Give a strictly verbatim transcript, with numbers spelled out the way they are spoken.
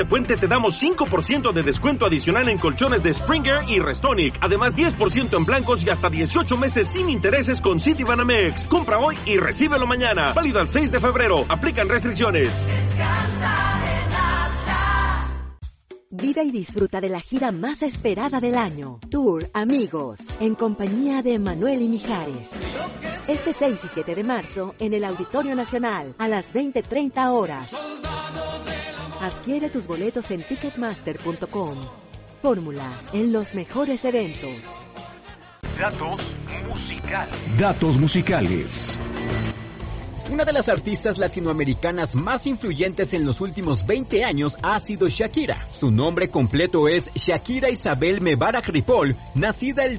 Este puente te damos cinco por ciento de descuento adicional en colchones de Springer y Restonic. Además, diez por ciento en blancos y hasta dieciocho meses sin intereses con Citibanamex. Compra hoy y recíbelo mañana. Válido al seis de febrero. Aplican restricciones. Vive y disfruta de la gira más esperada del año. Tour Amigos, en compañía de Manuel y Mijares. Este seis y siete de marzo, en el Auditorio Nacional, a las veinte treinta horas. Adquiere tus boletos en ticketmaster punto com. Fórmula, en los mejores eventos. Datos musicales. Datos musicales. Una de las artistas latinoamericanas más influyentes en los últimos veinte años ha sido Shakira. Su nombre completo es Shakira Isabel Mebarak Ripoll, nacida el